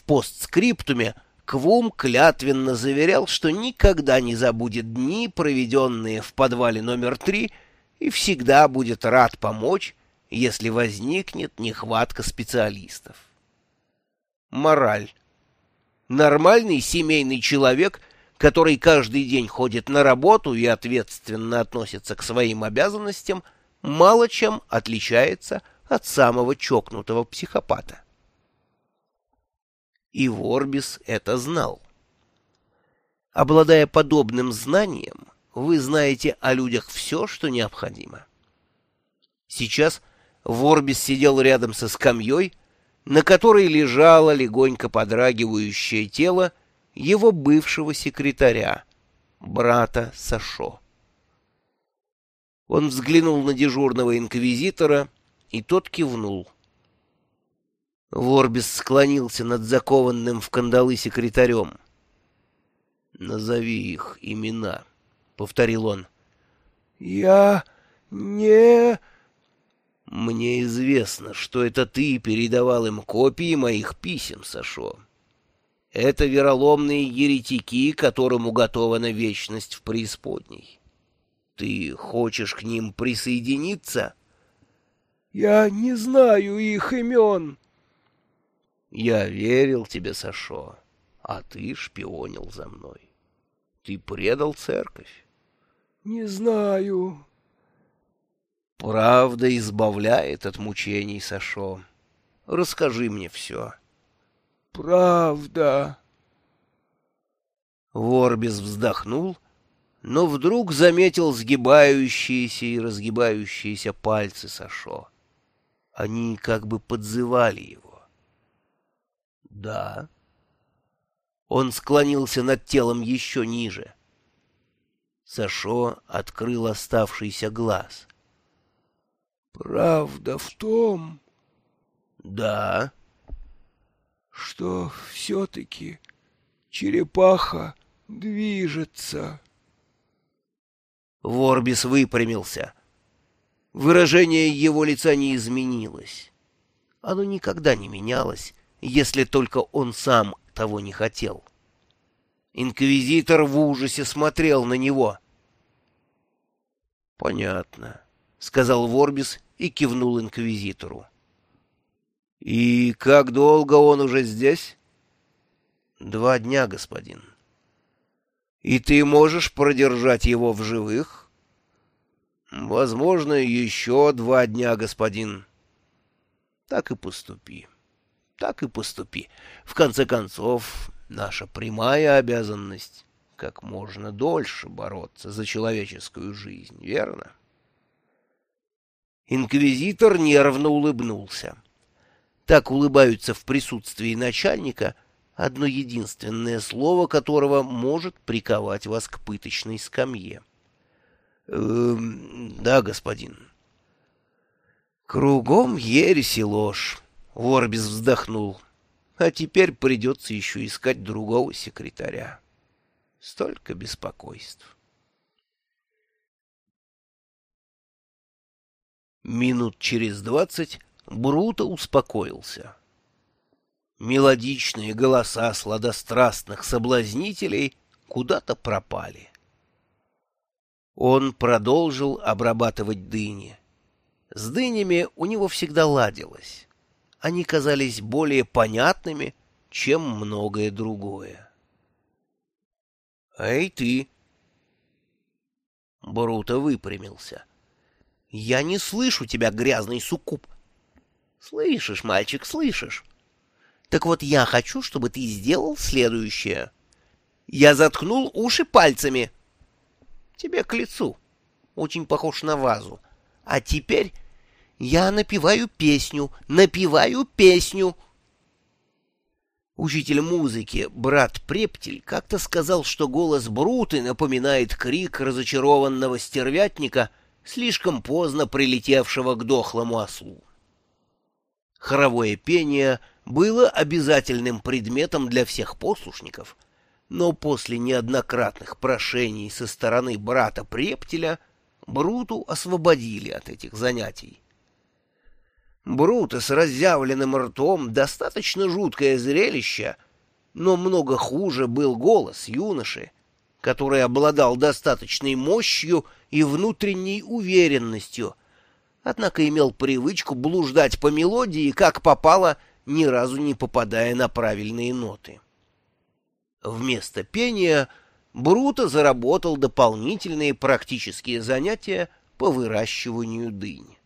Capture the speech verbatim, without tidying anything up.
в постскриптуме Квум клятвенно заверял, что никогда не забудет дни, проведенные в подвале номер три, и всегда будет рад помочь, если возникнет нехватка специалистов. Мораль. Нормальный семейный человек, который каждый день ходит на работу и ответственно относится к своим обязанностям, мало чем отличается от самого чокнутого психопата. И Ворбис это знал. Обладая подобным знанием, вы знаете о людях все, что необходимо. Сейчас Ворбис сидел рядом со скамьей, на которой лежало легонько подрагивающее тело его бывшего секретаря, брата Сашо. Он взглянул на дежурного инквизитора, и тот кивнул. Ворбис склонился над закованным в кандалы секретарем. «Назови их имена», — повторил он. «Я не...» «Мне известно, что это ты передавал им копии моих писем, Сашо. Это вероломные еретики, которым уготована вечность в преисподней. Ты хочешь к ним присоединиться?» «Я не знаю их имен». «Я верил тебе, Сашо, а ты шпионил за мной. Ты предал церковь». «Не знаю». «Правда избавляет от мучений, Сашо. Расскажи мне все». «Правда». Ворбис вздохнул, но вдруг заметил сгибающиеся и разгибающиеся пальцы Сашо. Они как бы подзывали его. «Да». Он склонился над телом еще ниже. Сашо открыл оставшийся глаз. «Правда в том...» «Да». «Что все-таки черепаха движется». Ворбис выпрямился. Выражение его лица не изменилось. Оно никогда не менялось, если только он сам того не хотел. Инквизитор в ужасе смотрел на него. «Понятно», — сказал Ворбис и кивнул инквизитору. «И как долго он уже здесь?» «Два дня, господин». «И ты можешь продержать его в живых?» «Возможно, еще два дня, господин». «Так и поступи. Так и поступи. В конце концов, наша прямая обязанность — как можно дольше бороться за человеческую жизнь, верно?» Инквизитор нервно улыбнулся. Так улыбаются в присутствии начальника, одно единственное слово которого может приковать вас к пыточной скамье. «Эм, да, господин». «Кругом ересь и ложь», — Ворбис вздохнул. «А теперь придется еще искать другого секретаря. Столько беспокойств». Минут через двадцать Бруто успокоился. Мелодичные голоса сладострастных соблазнителей куда-то пропали. Он продолжил обрабатывать дыни. С дынями у него всегда ладилось. Они казались более понятными, чем многое другое. «Эй, ты!» Бруто выпрямился. «Я не слышу тебя, грязный суккуб». «Слышишь, мальчик, слышишь. Так вот я хочу, чтобы ты сделал следующее. Я заткнул уши пальцами. Тебе к лицу. Очень похож на вазу. А теперь я напеваю песню, напеваю песню». Учитель музыки, брат Прептель, как-то сказал, что голос Бруты напоминает крик разочарованного стервятника, слишком поздно прилетевшего к дохлому ослу. Хоровое пение было обязательным предметом для всех послушников, но после неоднократных прошений со стороны брата Прептеля Бруту освободили от этих занятий. Бруто с разъявленным ртом — достаточно жуткое зрелище, но много хуже был голос юноши, который обладал достаточной мощью и внутренней уверенностью, однако имел привычку блуждать по мелодии, как попало, ни разу не попадая на правильные ноты. Вместо пения Бруто заработал дополнительные практические занятия по выращиванию дынь.